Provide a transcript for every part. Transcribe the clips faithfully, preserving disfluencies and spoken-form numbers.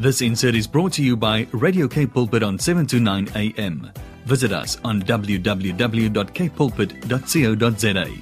This insert is brought to you by Radio K Pulpit on seven to nine a m. Visit us on w w w dot k pulpit dot co dot z a.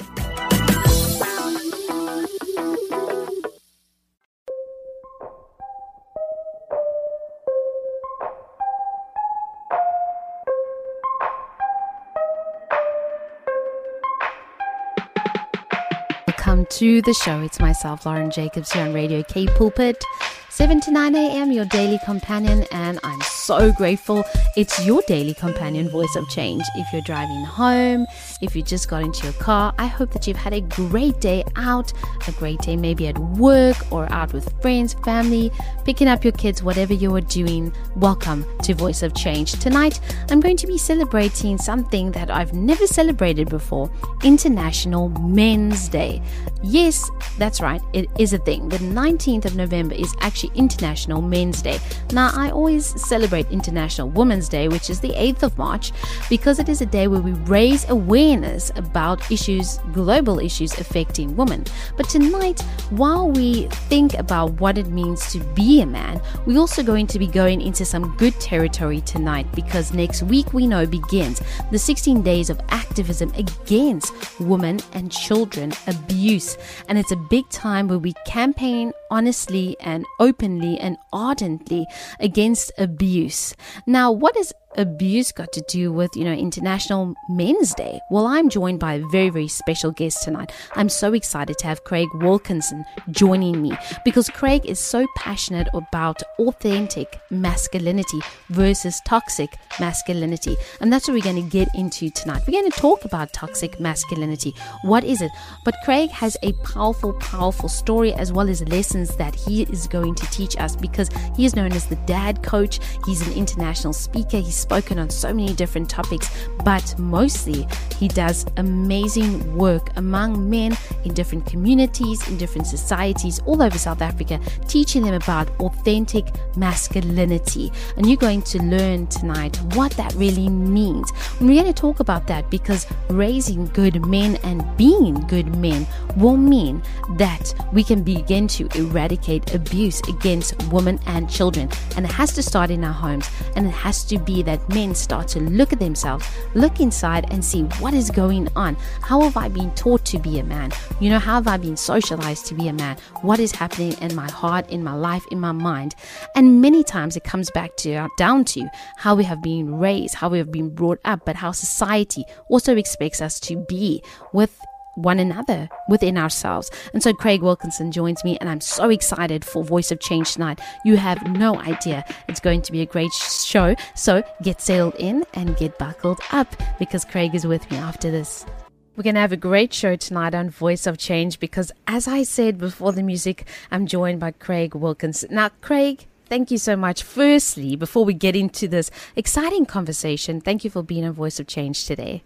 Welcome to the show. It's myself, Lauren Jacobs, here on Radio K Pulpit, seven to nine a m, your daily companion, and I'm so grateful it's your daily companion, Voice of Change. If you're driving home, if you just got into your car, I hope that you've had a great day out, a great day maybe at work or out with friends, family, picking up your kids, whatever you are doing. Welcome to Voice of Change. Tonight, I'm going to be celebrating something that I've never celebrated before, International Men's Day. Yes, that's right, it is a thing. The nineteenth of November is actually International Men's Day. Now, I always celebrate International Women's Day, which is the eighth of March, because it is a day where we raise awareness about issues, global issues affecting women. But tonight, while we think about what it means to be a man, we're also going to be going into some good territory tonight, because next week we know begins the sixteen days of activism against women and children abuse. And it's a big time where we campaign honestly and openly and ardently against abuse. Now, what is abuse got to do with, you know, International Men's Day? Well, I'm joined by a very, very special guest tonight. I'm so excited to have Craig Wilkinson joining me, because Craig is so passionate about authentic masculinity versus toxic masculinity. And that's what we're going to get into tonight. We're going to talk about toxic masculinity. What is it? But Craig has a powerful, powerful story, as well as lessons that he is going to teach us, because he is known as the dad coach. He's an international speaker. He's spoken on so many different topics, but mostly he does amazing work among men in different communities, in different societies all over South Africa, teaching them about authentic masculinity. And you're going to learn tonight what that really means. And we're going to talk about that, because raising good men and being good men will mean that we can begin to eradicate abuse against women and children. And it has to start in our homes, and it has to be that men start to look at themselves, look inside and see what is going on. How have I been taught to be a man? You know, how have I been socialized to be a man? What is happening in my heart, in my life, in my mind? And many times it comes back to down to how we have been raised, how we have been brought up, but how society also expects us to be with one another, within ourselves. And so Craig Wilkinson joins me, and I'm so excited for Voice of Change tonight. You have no idea. It's going to be a great show. So get settled in and get buckled up, because Craig is with me after this. We're going to have a great show tonight on Voice of Change, because as I said before the music, I'm joined by Craig Wilkinson. Now, Craig, thank you so much. Firstly, before we get into this exciting conversation, thank you for being on Voice of Change today.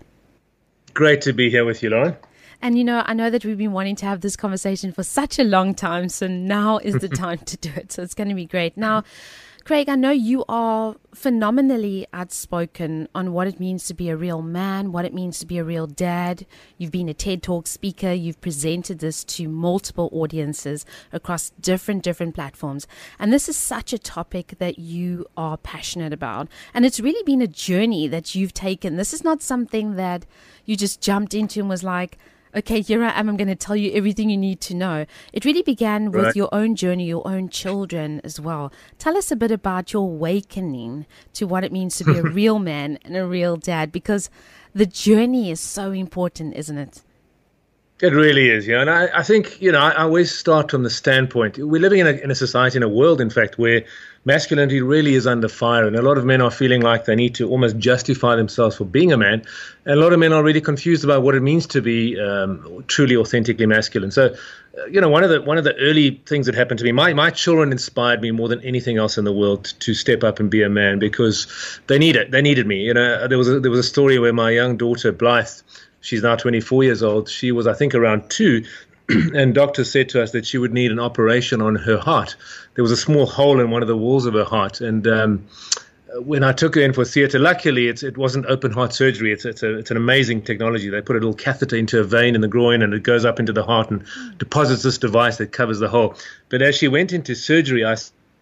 Great to be here with you, Lauren. And, you know, I know that we've been wanting to have this conversation for such a long time, so now is the time to do it. So it's going to be great. Now, Craig, I know you are phenomenally outspoken on what it means to be a real man, what it means to be a real dad. You've been a TED Talk speaker. You've presented this to multiple audiences across different, different platforms. And this is such a topic that you are passionate about. And it's really been a journey that you've taken. This is not something that you just jumped into and was like, okay, here I am, I'm going to tell you everything you need to know. It really began with Right. your own journey, your own children as well. Tell us a bit about your awakening to what it means to be a real man and a real dad, because the journey is so important, isn't it? It really is, yeah. And I, I think, you know, I, I always start from the standpoint. We're living in a, in a society, in a world, in fact, where masculinity really is under fire. And a lot of men are feeling like they need to almost justify themselves for being a man. And a lot of men are really confused about what it means to be um, truly authentically masculine. So, uh, you know, one of the one of the early things that happened to me, my, my children inspired me more than anything else in the world to step up and be a man, because they need it. They needed me. You know, there was a, there was a story where my young daughter, Blythe, she's now twenty-four years old. She was, I think, around two. And doctors said to us that she would need an operation on her heart. There was a small hole in one of the walls of her heart. And um, when I took her in for theatre, luckily it's, it wasn't open heart surgery. It's it's, a, it's an amazing technology. They put a little catheter into a vein in the groin, and it goes up into the heart and deposits this device that covers the hole. But as she went into surgery, I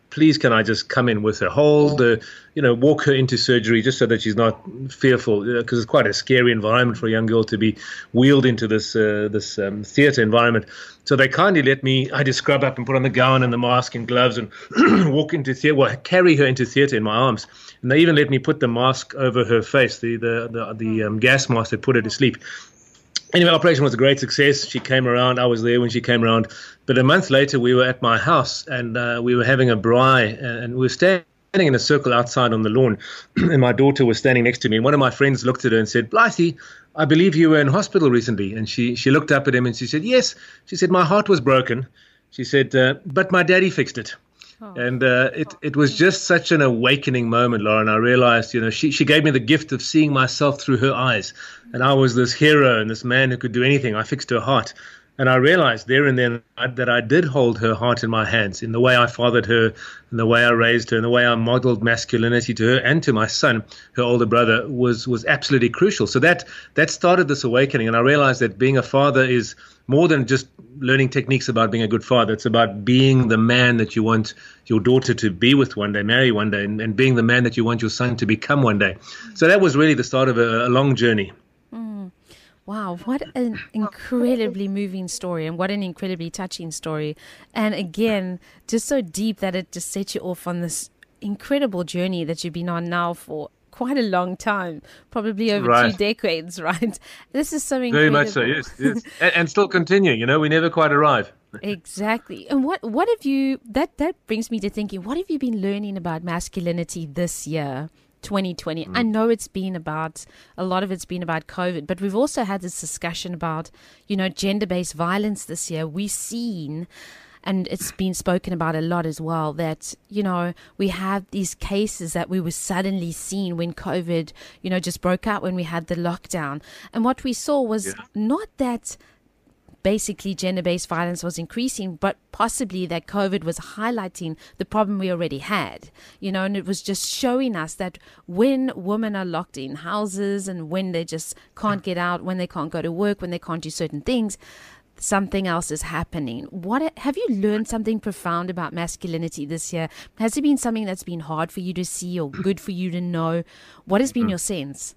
please, can I just come in with her, hold her, you know, walk her into surgery just so that she's not fearful, because it's quite a scary environment for a young girl to be wheeled into this uh, this um, theatre environment. So they kindly let me, I had to scrub up and put on the gown and the mask and gloves and walk into theatre, well, carry her into theatre in my arms. And they even let me put the mask over her face, the the the, the um, gas mask that put her to sleep. Anyway, operation was a great success. She came around. I was there when she came around. But a month later, we were at my house, and uh, we were having a braai, and we were standing in a circle outside on the lawn, and my daughter was standing next to me. And one of my friends looked at her and said, "Blythe, I believe you were in hospital recently." And she, she looked up at him and she said, "Yes." She said, "My heart was broken." She said, uh, "but my daddy fixed it." Oh. And uh, it, it was just such an awakening moment, Lauren. I realized, you know, she, she gave me the gift of seeing myself through her eyes. And I was this hero and this man who could do anything. I fixed her heart. And I realized there and then that I did hold her heart in my hands, in the way I fathered her, in the way I raised her, in the way I modeled masculinity to her and to my son, her older brother, was was absolutely crucial. So that that started this awakening. And I realized that being a father is more than just learning techniques about being a good father. It's about being the man that you want your daughter to be with one day, marry one day, and, and being the man that you want your son to become one day. So that was really the start of a, a long journey. Mm. Wow, what an incredibly moving story, and what an incredibly touching story. And again, just so deep that it just sets you off on this incredible journey that you've been on now for quite a long time, probably over right. two decades, right? This is so incredible. Very much so, yes. yes. and, and still continuing, you know, we never quite arrive. Exactly. And what, what have you, that, that brings me to thinking, what have you been learning about masculinity this year, twenty twenty? Mm. I know it's been about, a lot of it's been about COVID, but we've also had this discussion about, you know, gender-based violence this year. We've seen, and it's been spoken about a lot as well, that, you know, we have these cases that we were suddenly seeing when COVID, you know, just broke out, when we had the lockdown. And what we saw was yeah. not that basically gender-based violence was increasing, but possibly that COVID was highlighting the problem we already had, you know, and it was just showing us that when women are locked in houses and when they just can't get out, when they can't go to work, when they can't do certain things, something else is happening. What have you learned something profound about masculinity this year? Has it been something that's been hard for you to see or good for you to know? What has been your sense?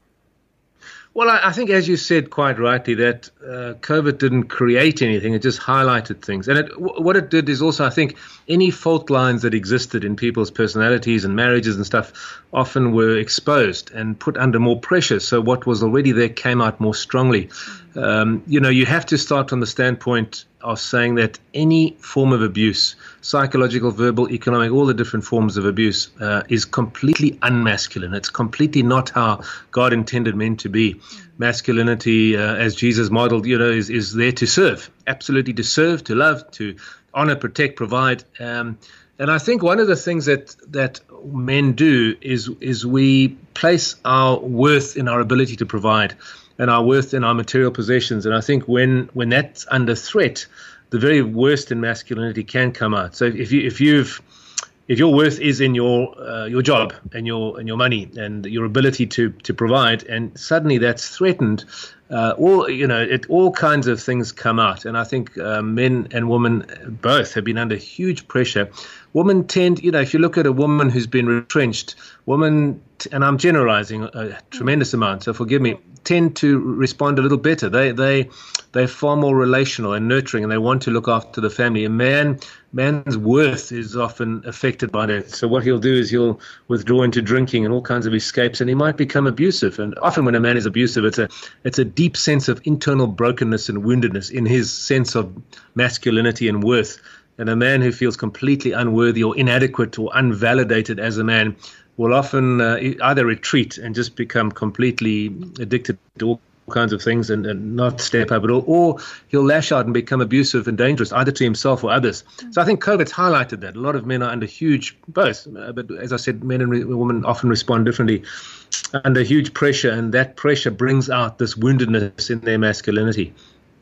Well, I, I think, as you said quite rightly, that uh, COVID didn't create anything. It just highlighted things. And it, w- what it did is also, I think, any fault lines that existed in people's personalities and marriages and stuff often were exposed and put under more pressure. So what was already there came out more strongly. Um, you know, you have to start from the standpoint of saying that any form of abuse, psychological, verbal, economic, all the different forms of abuse, uh, is completely unmasculine. It's completely not how God intended men to be. Masculinity, uh, as Jesus modeled, you know, is, is there to serve, absolutely to serve, to love, to honor, protect, provide. Um, and I think one of the things that that men do is is we place our worth in our ability to provide, and our worth in our material possessions. And I think when when that's under threat, the very worst in masculinity can come out. So if you if you've if your worth is in your uh, your job and your and your money and your ability to to provide, and suddenly that's threatened, uh, all you know, it all kinds of things come out. And I think uh, men and women both have been under huge pressure. Women tend, you know, if you look at a woman who's been retrenched, women, and I'm generalizing a tremendous amount, so forgive me, tend to respond a little better. They they they're far more relational and nurturing, and they want to look after the family. A man man's worth is often affected by that. So what he'll do is he'll withdraw into drinking and all kinds of escapes, and he might become abusive. And often when a man is abusive, it's a it's a deep sense of internal brokenness and woundedness in his sense of masculinity and worth. And a man who feels completely unworthy or inadequate or unvalidated as a man will often uh, either retreat and just become completely addicted to all kinds of things and, and not step up at all, or he'll lash out and become abusive and dangerous, either to himself or others. So I think COVID's highlighted that. A lot of men are under huge, both, uh, but as I said, men and re- women often respond differently, under huge pressure, and that pressure brings out this woundedness in their masculinity.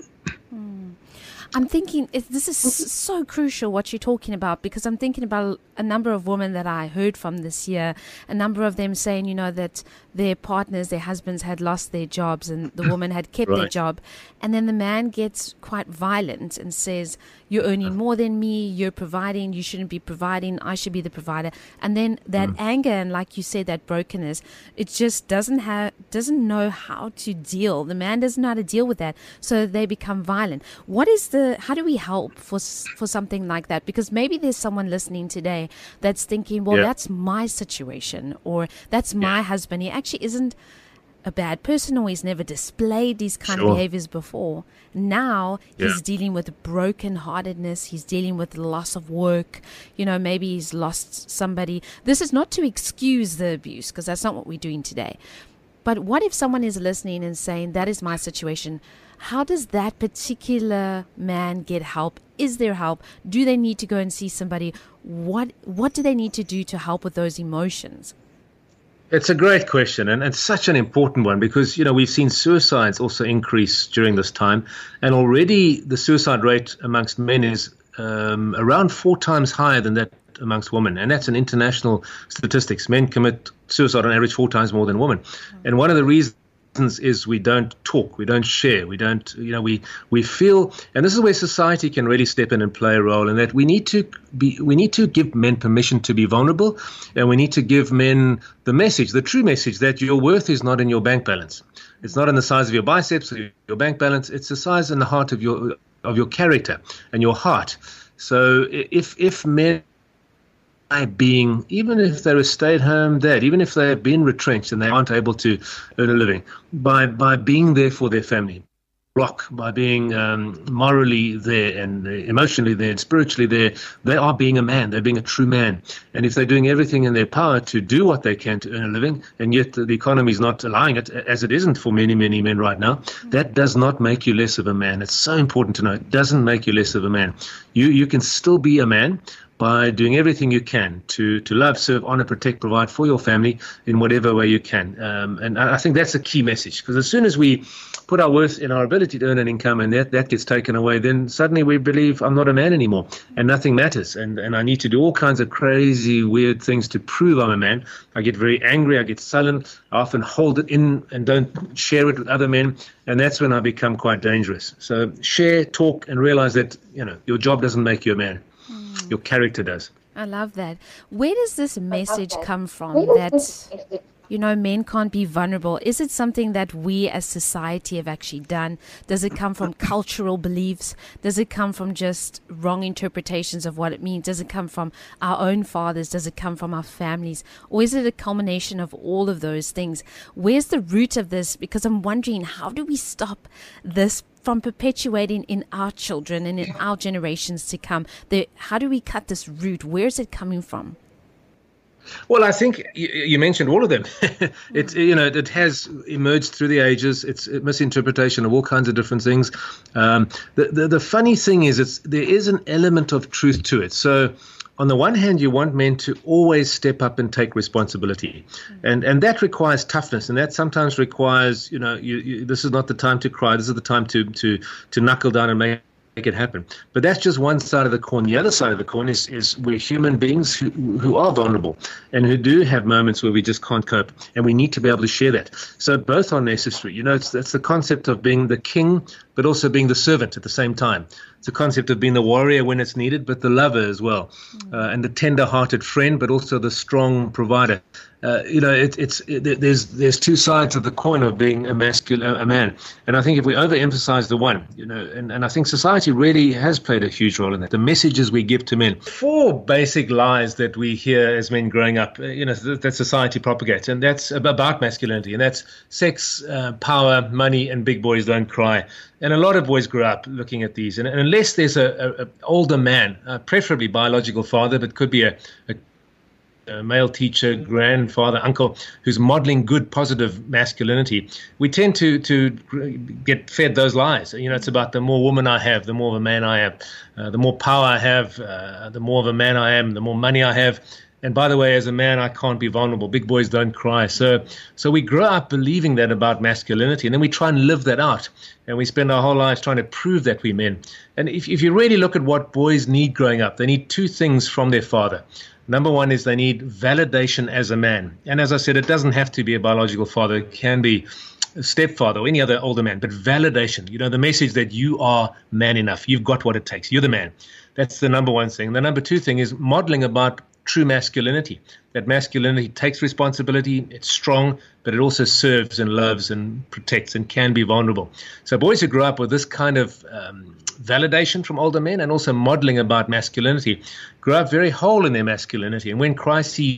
I'm thinking, this is so crucial what you're talking about, because I'm thinking about a number of women that I heard from this year, a number of them saying, you know, that their partners, their husbands had lost their jobs and the woman had kept Right. their job. And then the man gets quite violent and says, you're earning more than me, you're providing, you shouldn't be providing, I should be the provider. And then that Mm. anger and, like you said, that brokenness, it just doesn't have, doesn't know how to deal. The man doesn't know how to deal with that. So they become violent. What is the, how do we help for, s- for something like that? Because maybe there's someone listening today that's thinking, well, Yeah. that's my situation, or that's my husband. He actually isn't a bad person, or he's never displayed these kind Sure. of behaviors before. Now he's Yeah. dealing with brokenheartedness. He's dealing with the loss of work. You know, maybe he's lost somebody. This is not to excuse the abuse, because that's not what we're doing today. But what if someone is listening and saying, that is my situation? How does that particular man get help? Is there help? Do they need to go and see somebody? What What do they need to do to help with those emotions? It's a great question, and it's such an important one because, you know, we've seen suicides also increase during this time, and already the suicide rate amongst men is um, around four times higher than that amongst women, and that's an international statistics. Men commit suicide on average four times more than women, and one of the reasons is we don't talk, we don't share, we don't, you know, we we feel, and this is where society can really step in and play a role, in that we need to be, we need to give men permission to be vulnerable, and we need to give men the message, the true message, that your worth is not in your bank balance. It's not in the size of your biceps or your bank balance. It's the size and the heart of your of your character and your heart. So if if men, by being, even if they're a stay-at-home dad, even if they've been retrenched and they aren't able to earn a living, by by being there for their family, rock, by being um, morally there and emotionally there and spiritually there, they are being a man. They're being a true man. And if they're doing everything in their power to do what they can to earn a living, and yet the economy is not allowing it, as it isn't for many, many men right now, that does not make you less of a man. It's so important to know. It doesn't make you less of a man. You you can still be a man by doing everything you can to, to love, serve, honor, protect, provide for your family in whatever way you can. Um, and I think that's a key message, because as soon as we put our worth in our ability to earn an income and that, that gets taken away, then suddenly we believe I'm not a man anymore and nothing matters. And, and I need to do all kinds of crazy, weird things to prove I'm a man. I get very angry. I get sullen. I often hold it in and don't share it with other men. And that's when I become quite dangerous. So share, talk, and realize that, you know, your job doesn't make you a man. Your character does. I love that. Where does this message come from that, you know, men can't be vulnerable? Is it something that we as society have actually done? Does it come from cultural beliefs? Does it come from just wrong interpretations of what it means? Does it come from our own fathers? Does it come from our families? Or is it a culmination of all of those things? Where's the root of this? Because I'm wondering, how do we stop this from perpetuating in our children and in our generations to come? The, how do we cut this root? Where is it coming from? Well, I think you, you mentioned all of them. It's, you know, it has emerged through the ages. It's a misinterpretation of all kinds of different things. Um, the, the the funny thing is, it's there is an element of truth to it. So, on the one hand, you want men to always step up and take responsibility, and and that requires toughness, and that sometimes requires, you know, you, you, this is not the time to cry. This is the time to to to knuckle down and make. Make it happen. But that's just one side of the coin. The other side of the coin is, is we're human beings who, who are vulnerable and who do have moments where we just can't cope, and we need to be able to share that. So both are necessary. You know, it's that's the concept of being the king, but also being the servant at the same time. It's a concept of being the warrior when it's needed, but the lover as well, mm. uh, and the tender-hearted friend, but also the strong provider. Uh, you know, it, it's it, there's there's two sides of the coin of being a masculine, a man, and I think if we overemphasize the one, you know, and, and I think society really has played a huge role in that. The messages we give to men, four basic lies that we hear as men growing up, you know, that, that society propagates, and that's about masculinity, and that's sex, uh, power, money, and big boys don't cry. And a lot of boys grow up looking at these, and, and unless there's a, a, a older man, uh, preferably biological father, but could be a, a a male teacher, grandfather, uncle, who's modeling good, positive masculinity, we tend to to get fed those lies. You know, it's about the more woman I have, the more of a man I am. Uh, the more power I have, uh, the more of a man I am, the more money I have. And by the way, as a man, I can't be vulnerable. Big boys don't cry. So so we grow up believing that about masculinity, and then we try and live that out. And we spend our whole lives trying to prove that we're men. And if, if you really look at what boys need growing up, they need two things from their father. Number one is they need validation as a man. And as I said, it doesn't have to be a biological father. It can be a stepfather or any other older man. But validation, you know, the message that you are man enough. You've got what it takes. You're the man. That's the number one thing. The number two thing is modeling about true masculinity. That masculinity takes responsibility, it's strong, but it also serves and loves and protects and can be vulnerable. So boys who grow up with this kind of um, validation from older men and also modeling about masculinity grow up very whole in their masculinity. And when crises,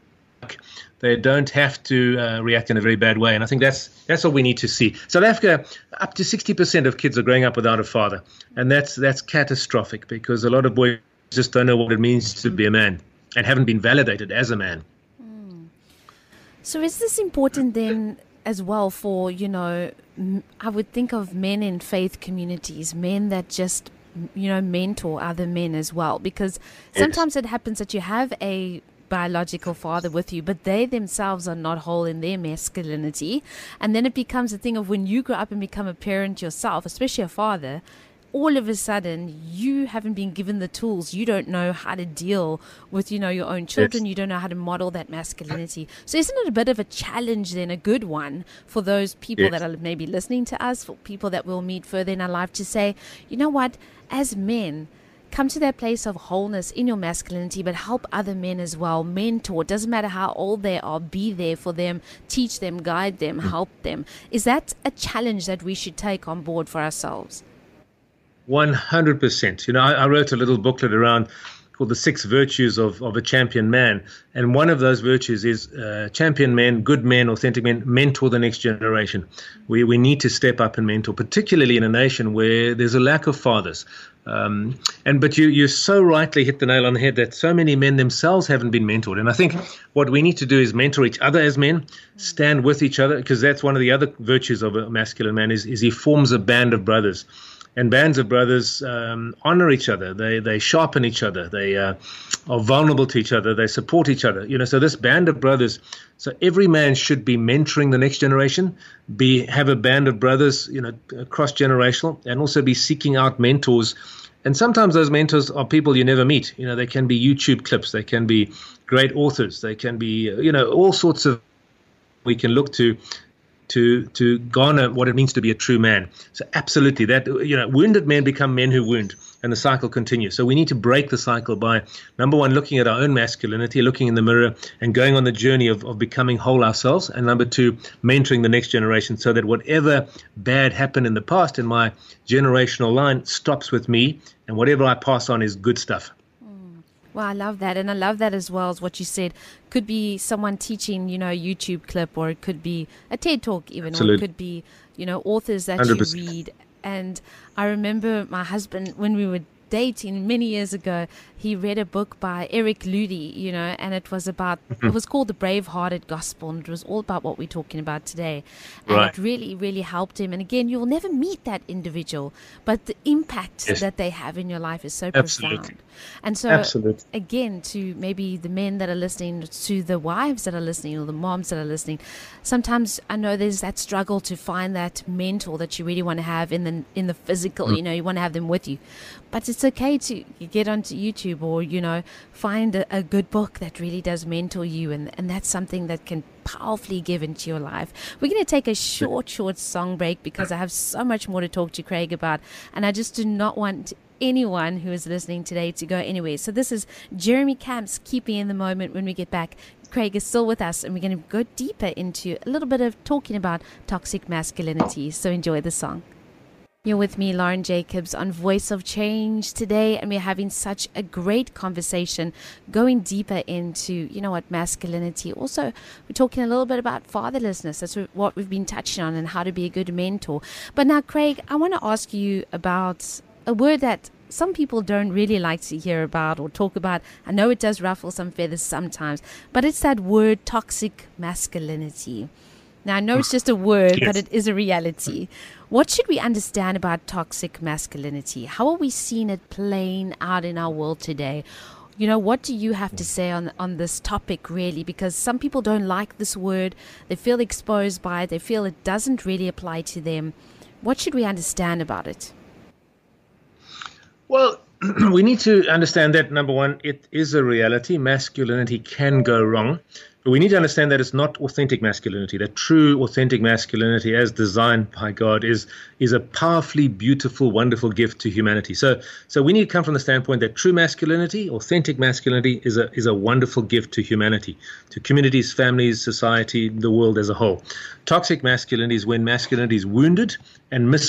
they don't have to uh, react in a very bad way. And I think that's that's what we need to see. South Africa, up to sixty percent of kids are growing up without a father. And that's that's catastrophic because a lot of boys just don't know what it means to be a man and haven't been validated as a man. Mm. So is this important then as well for, you know, I would think of men in faith communities, men that just, you know, mentor other men as well? Because sometimes yes. it happens that you have a biological father with you, but they themselves are not whole in their masculinity. And then it becomes a thing of when you grow up and become a parent yourself, especially a father, all of a sudden you haven't been given the tools. You don't know how to deal with, you know, your own children. Yes. You don't know how to model that masculinity. So isn't it a bit of a challenge then, a good one for those people yes. that are maybe listening to us, for people that we'll meet further in our life, to say, you know what, as men, come to that place of wholeness in your masculinity, but help other men as well. Mentor, doesn't matter how old they are, be there for them, teach them, guide them, help them. Is that a challenge that we should take on board for ourselves? one hundred percent. You know, I, I wrote a little booklet around called The Six Virtues of, of a Champion Man. And one of those virtues is uh, champion men, good men, authentic men, mentor the next generation. We we need to step up and mentor, particularly in a nation where there's a lack of fathers. Um, and but you you so rightly hit the nail on the head that so many men themselves haven't been mentored. And I think what we need to do is mentor each other as men, stand with each other, because that's one of the other virtues of a masculine man is, is he forms a band of brothers. And bands of brothers um, honor each other. They they sharpen each other. They uh, are vulnerable to each other. They support each other. You know, so this band of brothers. So every man should be mentoring the next generation. Be have a band of brothers, you know, cross generational, and also be seeking out mentors. And sometimes those mentors are people you never meet. You know, they can be YouTube clips. They can be great authors. They can be, you know, all sorts of. We can look to. to to garner what it means to be a true man. So absolutely, that, you know, wounded men become men who wound, and the cycle continues. So we need to break the cycle by, number one, looking at our own masculinity, looking in the mirror and going on the journey of, of becoming whole ourselves, and number two, mentoring the next generation so that whatever bad happened in the past in my generational line stops with me, and whatever I pass on is good stuff. Well, I love that. And I love that as well as what you said. Could be someone teaching, you know, a YouTube clip, or it could be a TED Talk even, Absolutely. Or it could be, you know, authors that one hundred percent. You read. And I remember my husband, when we were dating many years ago, he read a book by Eric Ludy, you know, and it was about, mm-hmm. it was called The Brave-Hearted Gospel, and it was all about what we're talking about today. And right. it really, really helped him. And again, you'll never meet that individual, but the impact yes. that they have in your life is so Absolutely. Profound. And so, Absolutely. Again, to maybe the men that are listening, to the wives that are listening, or the moms that are listening, sometimes I know there's that struggle to find that mentor that you really want to have in the in the physical, mm. you know, you want to have them with you. But it's okay to get onto YouTube, or, you know, find a, a good book that really does mentor you, and, and that's something that can powerfully give into your life. We're going to take a short, short song break because I have so much more to talk to Craig about, and I just do not want anyone who is listening today to go anywhere. So this is Jeremy Camps, Keep Me in the Moment. When we get back, Craig is still with us, and we're going to go deeper into a little bit of talking about toxic masculinity. So enjoy the song. You're with me, Lauren Jacobs, on Voice of Change today, and we're having such a great conversation, going deeper into, you know what, masculinity. Also, we're talking a little bit about fatherlessness. That's what we've been touching on, and how to be a good mentor. But now, Craig, I want to ask you about a word that some people don't really like to hear about or talk about. I know it does ruffle some feathers sometimes, but it's that word toxic masculinity. Now, I know it's just a word, yes. but it is a reality. What should we understand about toxic masculinity? How are we seeing it playing out in our world today? You know, what do you have to say on on this topic, really? Because some people don't like this word. They feel exposed by it. They feel it doesn't really apply to them. What should we understand about it? Well, we need to understand that, number one, it is a reality. Masculinity can go wrong. But we need to understand that it's not authentic masculinity. That true, authentic masculinity, as designed by God, is is a powerfully beautiful, wonderful gift to humanity. So, so we need to come from the standpoint that true masculinity, authentic masculinity, is a is a wonderful gift to humanity, to communities, families, society, the world as a whole. Toxic masculinity is when masculinity is wounded and mis.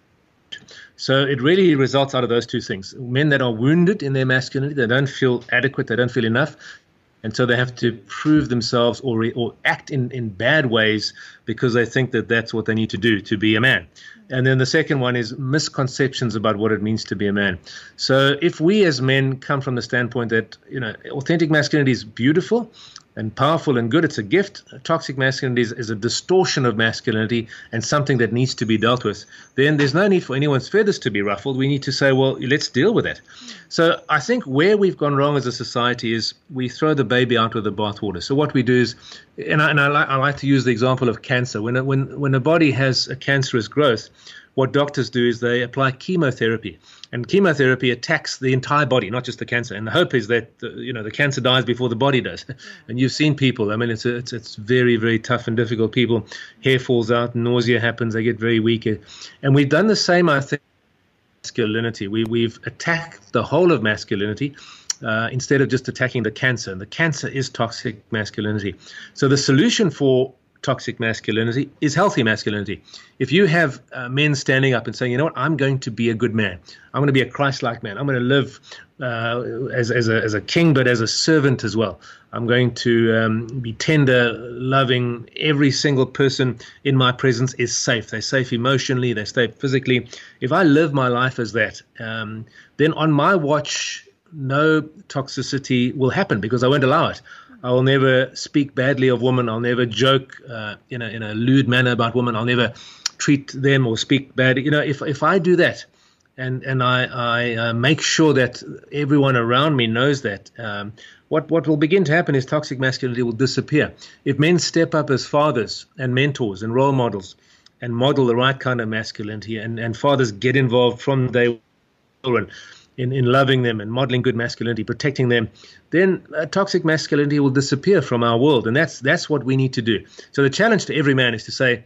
So it really results out of those two things. Men that are wounded in their masculinity, they don't feel adequate, they don't feel enough. And so they have to prove themselves or re, or act in, in bad ways because they think that that's what they need to do to be a man. And then the second one is misconceptions about what it means to be a man. So if we as men come from the standpoint that, you know, authentic masculinity is beautiful and powerful and good, it's a gift. Toxic masculinity is, is a distortion of masculinity and something that needs to be dealt with. Then there's no need for anyone's feathers to be ruffled. We need to say, well, let's deal with it. So I think where we've gone wrong as a society is we throw the baby out with the bathwater. So what we do is, and I, and I, like, I like to use the example of cancer. When a, when when a body has a cancerous growth, what doctors do is they apply chemotherapy. And chemotherapy attacks the entire body, not just the cancer. And the hope is that the, you know the cancer dies before the body does. And you've seen people. I mean, it's a, it's it's very very tough and difficult. People, hair falls out, nausea happens, they get very weak. And we've done the same, I think, masculinity. We we've attacked the whole of masculinity uh, instead of just attacking the cancer. And the cancer is toxic masculinity. So the solution for toxic masculinity is healthy masculinity. If you have uh, men standing up and saying, you know what, I'm going to be a good man. I'm going to be a Christ-like man. I'm going to live uh, as, as, a, as a king, but as a servant as well. I'm going to um, be tender, loving. Every single person in my presence is safe. They're safe emotionally. They're safe physically. If I live my life as that, um, then on my watch, no toxicity will happen because I won't allow it. I will never speak badly of women. I'll never joke uh, in a in a lewd manner about women. I'll never treat them or speak bad. You know, if if I do that, and and I I uh, make sure that everyone around me knows that, um, what what will begin to happen is toxic masculinity will disappear. If men step up as fathers and mentors and role models, and model the right kind of masculinity, and and fathers get involved from their children in, in loving them and modeling good masculinity, protecting them, then uh, toxic masculinity will disappear from our world. And that's that's what we need to do. So the challenge to every man is to say,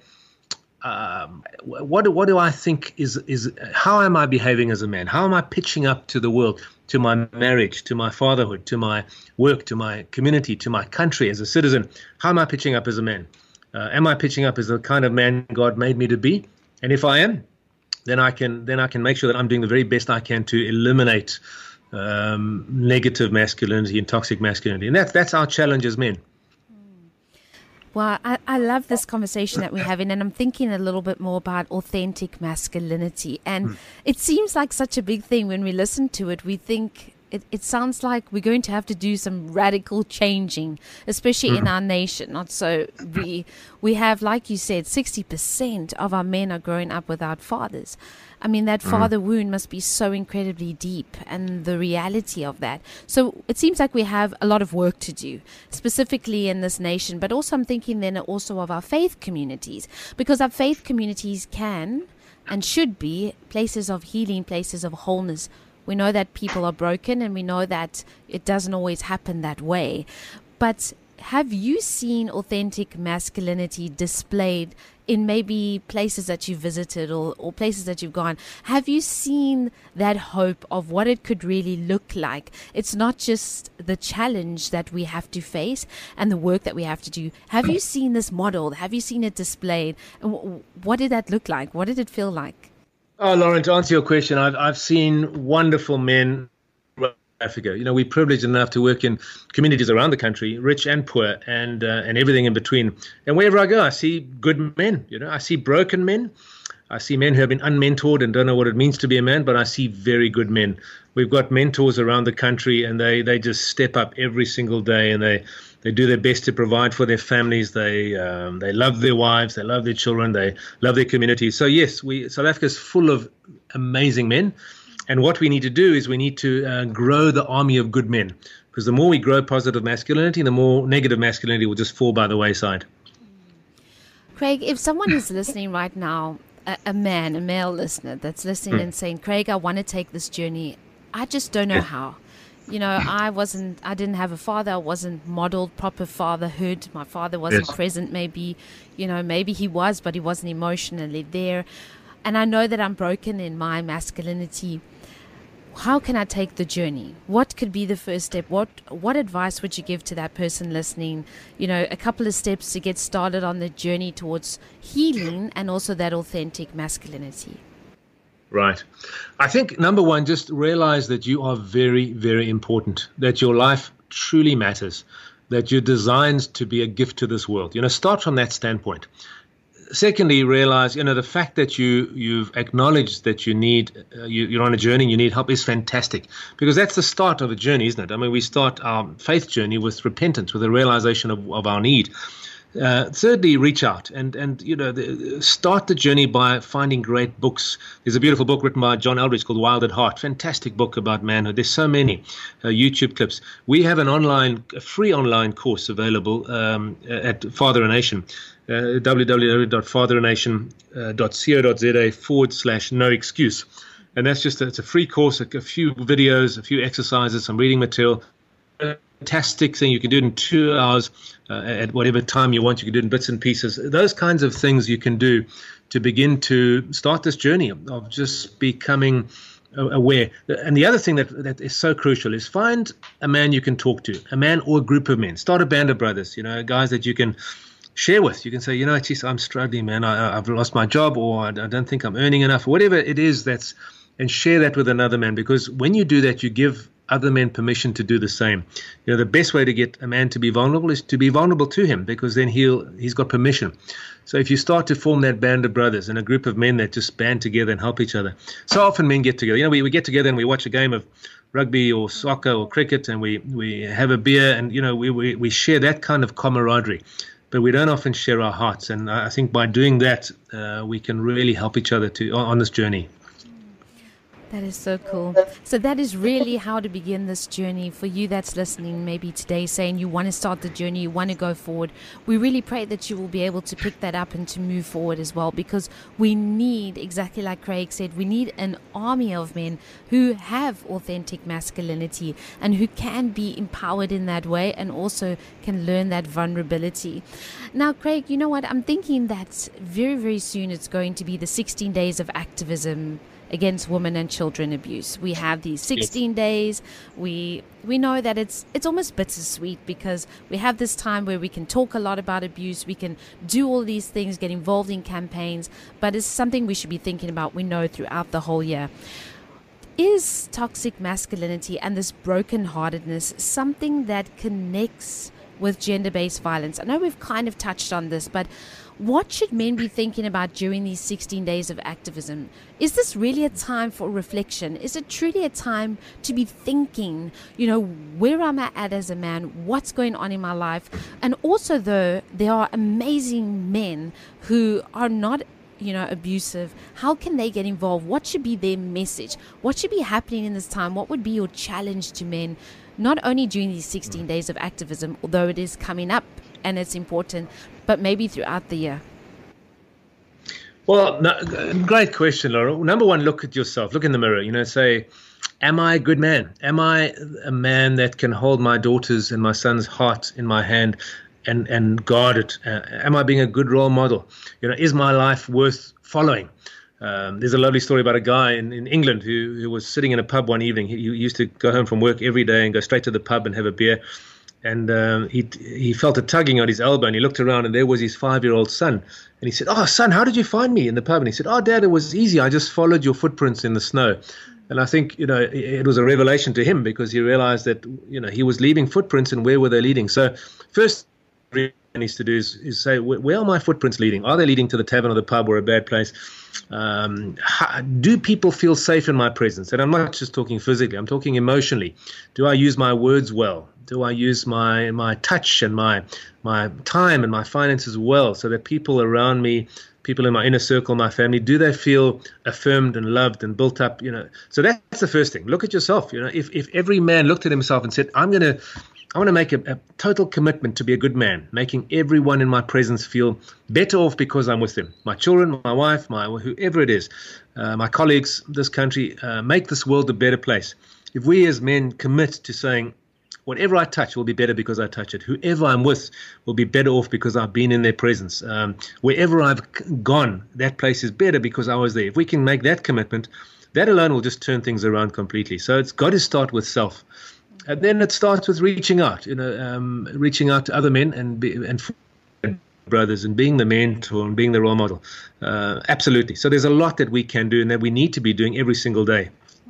um, what, what do I think is, is, how am I behaving as a man? How am I pitching up to the world, to my marriage, to my fatherhood, to my work, to my community, to my country as a citizen? How am I pitching up as a man? Uh, am I pitching up as the kind of man God made me to be? And if I am, then I can then I can make sure that I'm doing the very best I can to eliminate um, negative masculinity and toxic masculinity. And that's that's our challenge as men. Well, I, I love this conversation that we're having, and I'm thinking a little bit more about authentic masculinity. And mm. it seems like such a big thing. When we listen to it, we think it, it sounds like we're going to have to do some radical changing, especially mm. in our nation. Not so we we have, like you said, sixty percent of our men are growing up without fathers. I mean, that father mm. wound must be so incredibly deep, and the reality of that. So it seems like we have a lot of work to do, specifically in this nation, but also I'm thinking then also of our faith communities, because our faith communities can and should be places of healing, places of wholeness. We know that people are broken, and we know that it doesn't always happen that way. But have you seen authentic masculinity displayed in maybe places that you've visited or, or places that you've gone? Have you seen that hope of what it could really look like? It's not just the challenge that we have to face and the work that we have to do. Have you seen this modeled? Have you seen it displayed? And w- what did that look like? What did it feel like? Oh, Lauren, to answer your question, I've I've seen wonderful men in Africa. You know, we're privileged enough to work in communities around the country, rich and poor, and uh, and everything in between. And wherever I go, I see good men. You know, I see broken men. I see men who have been unmentored and don't know what it means to be a man, but I see very good men. We've got mentors around the country, and they, they just step up every single day, and they, they do their best to provide for their families. They um, they love their wives, they love their children, they love their communities. So yes, we South Africa is full of amazing men, and what we need to do is we need to uh, grow the army of good men, because the more we grow positive masculinity, the more negative masculinity will just fall by the wayside. Craig, if someone is listening right now, a, a man, a male listener that's listening mm. and saying, Craig, I want to take this journey. I just don't know how. You know, I wasn't, I didn't have a father. I wasn't modeled proper fatherhood. My father wasn't Yes. present. Maybe, you know, maybe he was, but he wasn't emotionally there. And I know that I'm broken in my masculinity. How can I take the journey? What could be the first step? What what advice would you give to that person listening? You know, a couple of steps to get started on the journey towards healing and also that authentic masculinity. Right. I think, number one, just realize that you are very, very important, that your life truly matters, that you're designed to be a gift to this world. You know, start from that standpoint. Secondly, realize, you know, the fact that you, you've acknowledged that you need, uh, you, you're on a journey, you need help is fantastic, because that's the start of a journey, isn't it? I mean, we start our faith journey with repentance, with a realization of, of our need. Uh, thirdly, reach out and, and you know, the, start the journey by finding great books. There's a beautiful book written by John Eldridge called Wild at Heart. Fantastic book about manhood. There's so many uh, YouTube clips. We have an online, a free online course available um, at Father a Nation, uh, w w w dot father a nation dot co dot z a forward slash no excuse. And that's just, a, it's a free course, a, a few videos, a few exercises, some reading material. Fantastic thing. You can do it in two hours uh, at whatever time you want. You can do it in bits and pieces. Those kinds of things you can do to begin to start this journey of, of just becoming aware. And the other thing that, that is so crucial is find a man you can talk to, a man or a group of men. Start a band of brothers, you know, guys that you can share with. You can say, you know, geez, I'm struggling, man. I, I've lost my job, or I, I don't think I'm earning enough, or whatever it is that's, and share that with another man, because when you do that, you give other men permission to do the same. You know, the best way to get a man to be vulnerable is to be vulnerable to him, because then he'll he's got permission. So if you start to form that band of brothers and a group of men that just band together and help each other. So often men get together. You know, we, we get together and we watch a game of rugby or soccer or cricket, and we, we have a beer, and, you know, we, we, we share that kind of camaraderie. But we don't often share our hearts. And I think by doing that, uh, we can really help each other to on, on this journey. That is so cool. So that is really how to begin this journey for you that's listening maybe today, saying you want to start the journey, you want to go forward. We really pray that you will be able to pick that up and to move forward as well, because we need, exactly like Craig said, we need an army of men who have authentic masculinity and who can be empowered in that way and also can learn that vulnerability. Now, Craig, you know what? I'm thinking that very, very soon it's going to be the sixteen days of activism against women and children abuse. We have these sixteen yes. days. We we know that it's it's almost bittersweet, because we have this time where we can talk a lot about abuse, we can do all these things, get involved in campaigns, but it's something we should be thinking about, we know, throughout the whole year. Is toxic masculinity and this brokenheartedness something that connects with gender-based violence? I know we've kind of touched on this, but what should men be thinking about during these sixteen days of activism? Is this really a time for reflection? Is it truly a time to be thinking, you know, where am I at as a man? What's going on in my life? And also, though, there are amazing men who are not, you know, abusive. How can they get involved? What should be their message? What should be happening in this time? What would be your challenge to men, not only during these sixteen days of activism, although it is coming up and it's important, but maybe throughout the year? Well, no, great question, Laura. Number one, look at yourself. Look in the mirror. You know, say, am I a good man? Am I a man that can hold my daughter's and my son's heart in my hand and, and guard it? Uh, am I being a good role model? You know, is my life worth following? Um, there's a lovely story about a guy in, in England who, who was sitting in a pub one evening. He, he used to go home from work every day and go straight to the pub and have a beer. And um, he he felt a tugging on his elbow, and he looked around, and there was his five-year-old son. And he said, "Oh, son, how did you find me in the pub?" And he said, "Oh, Dad, it was easy. I just followed your footprints in the snow." And I think, you know, it, it was a revelation to him, because he realized that, you know, he was leaving footprints, and where were they leading? So first thing he needs to do is, is say, where are my footprints leading? Are they leading to the tavern or the pub or a bad place? Um, how, do people feel safe in my presence? And I'm not just talking physically, I'm talking emotionally. Do I use my words well? Do I use my my touch and my my time and my finances well, so that people around me, people in my inner circle, my family, do they feel affirmed and loved and built up? You know, so that's the first thing. Look at yourself. You know, if if every man looked at himself and said, "I'm gonna, I want to make a, a total commitment to be a good man, making everyone in my presence feel better off because I'm with them. My children, my wife, my whoever it is, uh, my colleagues, this country, uh, make this world a better place." if we as men commit to saying, whatever I touch will be better because I touch it. Whoever I'm with will be better off because I've been in their presence. Um, wherever I've gone, that place is better because I was there. If we can make that commitment, that alone will just turn things around completely. So it's got to start with self. And then it starts with reaching out, you know, um, reaching out to other men and be, and brothers and being the mentor and being the role model. Uh, absolutely. So there's a lot that we can do and that we need to be doing every single day.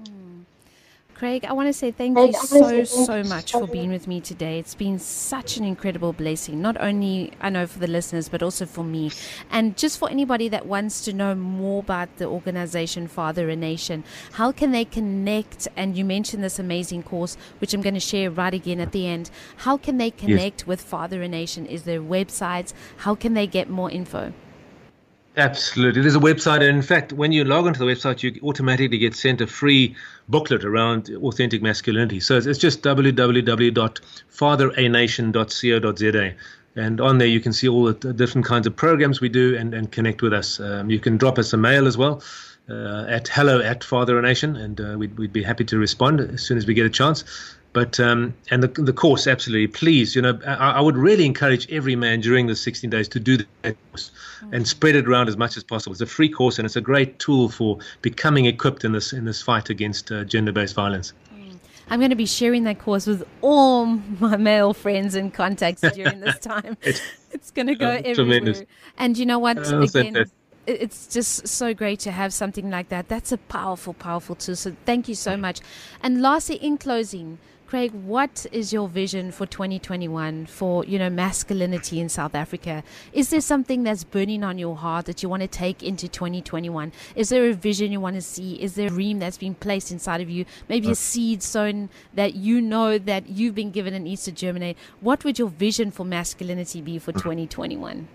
Craig, I want to say thank you so, so much for being with me today. It's been such an incredible blessing, not only, I know, for the listeners, but also for me. And just for anybody that wants to know more about the organization Father a Nation, how can they connect? And you mentioned this amazing course, which I'm going to share right again at the end. How can they connect yes. with Father a Nation? Is there websites? How can they get more info? Absolutely. There's a website, and in fact, when you log onto the website, you automatically get sent a free booklet around authentic masculinity. So it's just w w w dot father a nation dot co dot z a. And on there, you can see all the different kinds of programs we do and, and connect with us. Um, you can drop us a mail as well uh, at hello at Father a Nation, and uh, we'd, we'd be happy to respond as soon as we get a chance. But um, and the the course, absolutely, please, you know, I, I would really encourage every man during the sixteen days to do that course and spread it around as much as possible. It's a free course, and it's a great tool for becoming equipped in this in this fight against uh, gender-based violence. I'm going to be sharing that course with all my male friends and contacts during this time. it's, it's going to go uh, everywhere. Tremendous. And you know what? Uh, Again, it's just so great to have something like that. That's a powerful, powerful tool. So thank you so much. And lastly, in closing, Craig, what is your vision for twenty twenty-one for, you know, masculinity in South Africa? Is there something that's burning on your heart that you want to take into twenty twenty-one? Is there a vision you want to see? Is there a dream that's been placed inside of you? Maybe a seed sown that you know that you've been given and needs to germinate. What would your vision for masculinity be for twenty twenty-one?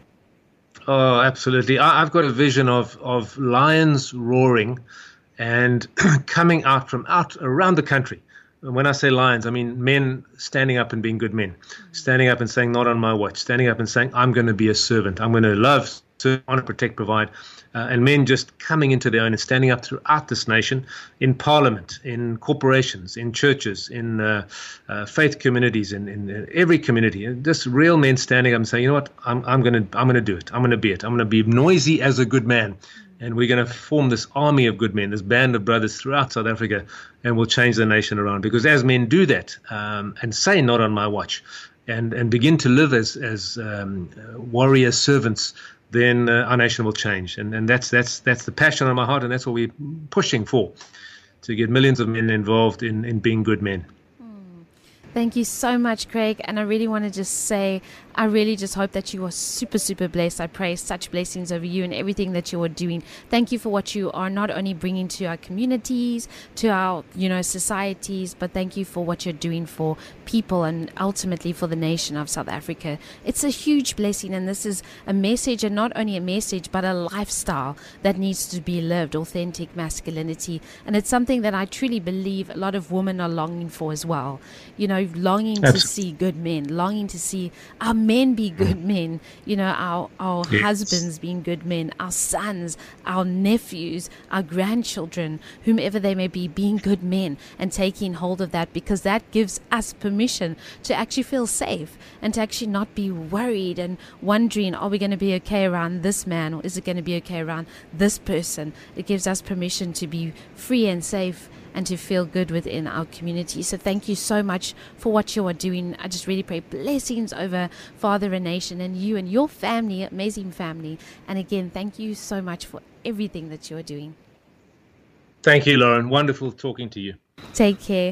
Oh, absolutely. I, I've got a vision of, of lions roaring and coming out from out around the country. And when I say lions, I mean men standing up and being good men, standing up and saying, not on my watch, standing up and saying, I'm going to be a servant. I'm going to love, serve, honor, protect, provide. Uh, and men just coming into their own and standing up throughout this nation, in parliament, in corporations, in churches, in uh, uh, faith communities, in, in every community. And just real men standing up and saying, you know what, I'm, I'm going to I'm going to do it. I'm going to be it. I'm going to be noisy as a good man. And we're going to form this army of good men, this band of brothers throughout South Africa, and we'll change the nation around. Because as men do that um, and say, not on my watch, and, and begin to live as, as um, warrior servants, then uh, our nation will change. And, and that's, that's, that's the passion on my heart, and that's what we're pushing for, to get millions of men involved in, in being good men. Thank you so much, Craig. And I really want to just say, I really just hope that you are super, super blessed. I pray such blessings over you and everything that you are doing. Thank you for what you are not only bringing to our communities, to our, you know, societies, but thank you for what you're doing for people and ultimately for the nation of South Africa. It's a huge blessing, and this is a message, and not only a message, but a lifestyle that needs to be lived, authentic masculinity. And it's something that I truly believe a lot of women are longing for as well. You know, longing Absolutely. to see good men, longing to see our men be good men, you know, our, our yes. husbands being good men, our sons, our nephews, our grandchildren, whomever they may be, being good men, and taking hold of that, because that gives us permission to actually feel safe and to actually not be worried and wondering, are we going to be okay around this man, or is it going to be okay around this person? It gives us permission to be free and safe and to feel good within our community. So thank you so much for what you are doing. I just really pray blessings over Father a Nation and you and your family, amazing family. And again, thank you so much for everything that you are doing. Thank you, Lauren. Wonderful talking to you. Take care.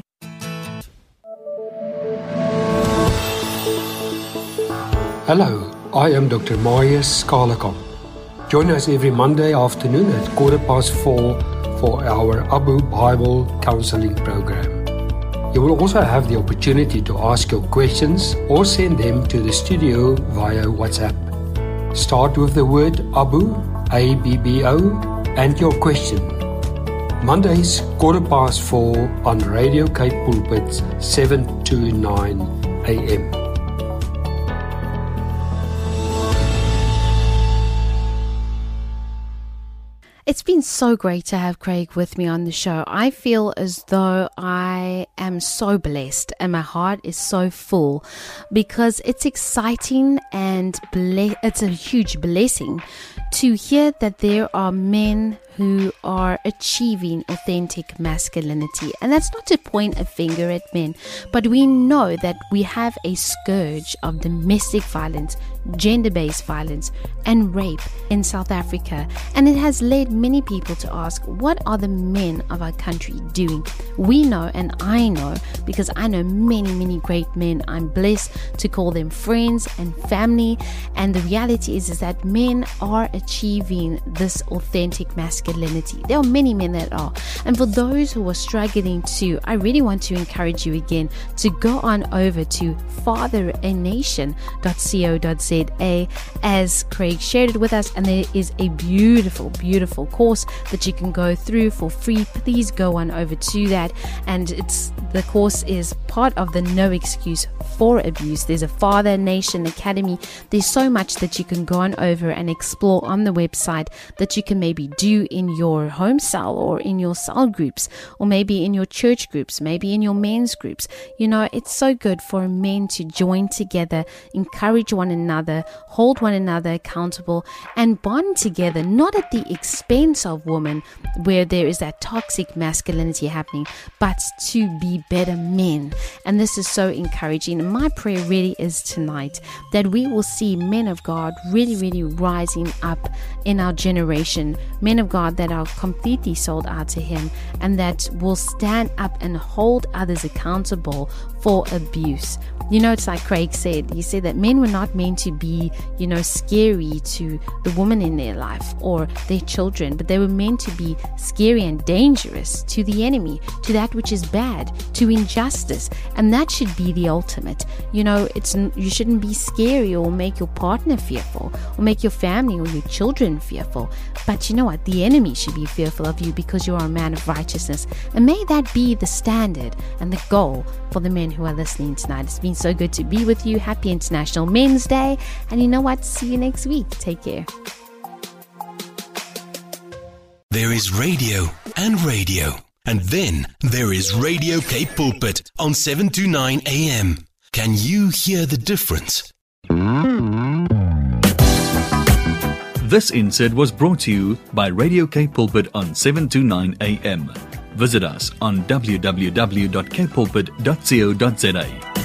Hello, I am Doctor Marius Skalakam. Join us every Monday afternoon at quarter past four for our Abu Bible Counseling Program. You will also have the opportunity to ask your questions or send them to the studio via WhatsApp. Start with the word Abu, A B B O, and your question. Mondays, quarter past four on Radio Cape Pulpit, seven to nine a m It's been so great to have Craig with me on the show. I feel as though I am so blessed and my heart is so full because it's exciting and ble- it's a huge blessing to hear that there are men who are achieving authentic masculinity. And that's not to point a finger at men, but we know that we have a scourge of domestic violence, gender-based violence, and rape in South Africa. And it has led many people to ask, what are the men of our country doing? We know, and I know, because I know many, many great men. I'm blessed to call them friends and family. And the reality is, is that men are achieving this authentic masculinity. There are many men that are. And for those who are struggling too, I really want to encourage you again to go on over to father a nation dot co dot za, as Craig shared it with us. And there is a beautiful, beautiful course that you can go through for free. Please go on over to that. And it's the course is part of the No Excuse for Abuse. There's a Father Nation Academy. There's so much that you can go on over and explore on the website that you can maybe do in your home cell or in your cell groups, or maybe in your church groups, maybe in your men's groups. You know, it's so good for men to join together, encourage one another, hold one another accountable, and bond together, not at the expense of women where there is that toxic masculinity happening, but to be better men. And this is so encouraging. And my prayer really is tonight that we will see men of God really, really rising up in our generation, men of God that are completely sold out to Him, and that will stand up and hold others accountable for abuse. You know, it's like Craig said, he said that men were not meant to be, you know, scary to the woman in their life or their children, but they were meant to be scary and dangerous to the enemy, to that which is bad, to injustice. And that should be the ultimate. You know, it's you shouldn't be scary or make your partner fearful or make your family or your children fearful. But you know what? The enemy should be fearful of you because you are a man of righteousness. And may that be the standard and the goal for the men who are listening tonight. It's been so good to be with you. Happy International Men's Day. And you know what? See you next week. Take care. There is radio and radio. And then there is Radio Cape Pulpit on seven to nine a.m. Can you hear the difference? This insert was brought to you by Radio Cape Pulpit on seven to nine a.m. Visit us on w w w dot cape pulpit dot co dot za.